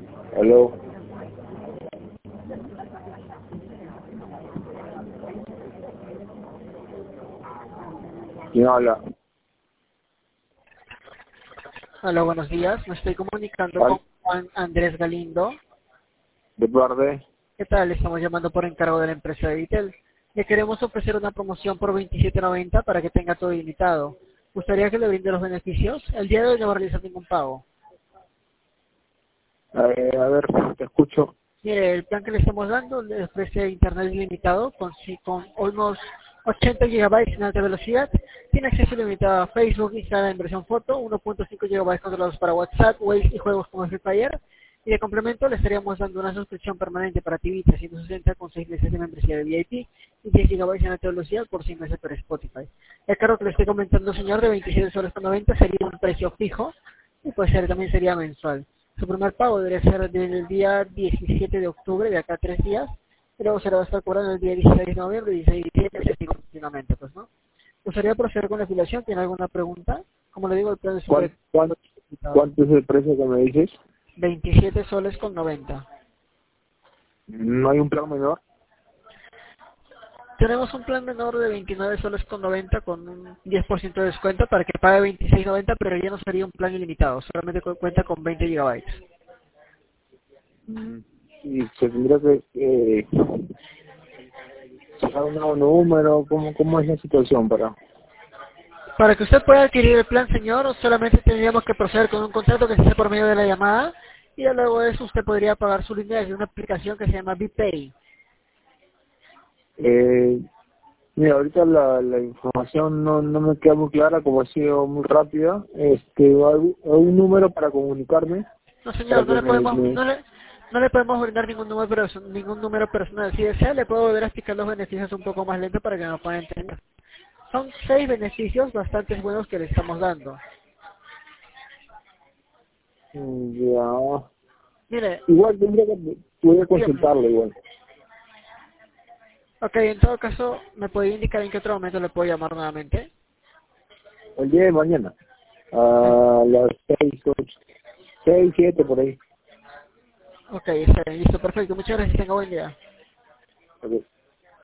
Aló. ¿Quién habla? Hola, buenos días. Me estoy comunicando con ¿Al? Juan Andrés Galindo. ¿De parte? ¿Qué tal? Le estamos llamando por encargo de la empresa de Vitel. Le queremos ofrecer una promoción por 27.90 para que tenga todo ilimitado. ¿Gustaría que le brinde los beneficios? El día de hoy no va a realizar ningún pago. A ver, te escucho. Mire, el plan que le estamos dando le ofrece internet ilimitado con unos 80 gigabytes en alta velocidad. Tiene acceso ilimitado a Facebook, Instagram en versión foto, 1.5 gigabytes controlados para WhatsApp, Waze y juegos como Free Fire. Y de complemento le estaríamos dando una suscripción permanente para TV 360 con 6 meses de membresía de VIP y 10 gigabytes en alta velocidad por 6 meses por Spotify. El cargo que le estoy comentando, señor, de 27 soles con 90 sería un precio fijo y pues también sería mensual. Su primer pago debería ser desde el día 17 de octubre, de acá a 3 días, y luego se le va a estar cobrando el día 16 de noviembre, 16 de diciembre, y así continuamente, pues, ¿no? ¿Gustaría proceder con la afiliación? ¿Tiene alguna pregunta? Como le digo, el plan es súper ¿Cuánto, cuánto, limitado. cuánto es el precio que me dices? 27 soles con 90. ¿No hay un plan menor? Tenemos un plan menor de 29 soles con 90 con un 10% de descuento para que pague 26.90, pero ya no sería un plan ilimitado, solamente cuenta con 20 gigabytes. Mm, Y se tendría que sacar un nuevo número. ¿Cómo es la situación para? Para que usted pueda adquirir el plan, señor, solamente tendríamos que proceder con un contrato que se hace por medio de la llamada y ya luego de eso usted podría pagar su línea desde una aplicación que se llama BPay. Eh, Mira, ahorita la información no me queda muy clara, como ha sido muy rápida. ¿Algún número para comunicarme? No, Para señor, que no le podemos brindar ningún número personal. Si desea, le puedo volver a explicar los beneficios un poco más lento para que nos pueda entender. Son 6 beneficios bastante buenos que le estamos dando. Ya. Mire, Igual voy a dígame. consultarlo igual. Ok, en todo caso, ¿me puede indicar en qué otro momento le puedo llamar nuevamente? El día de mañana. A las 6, 7 por ahí. Ok, está bien, listo, perfecto. Muchas gracias, tenga buen día. Ok.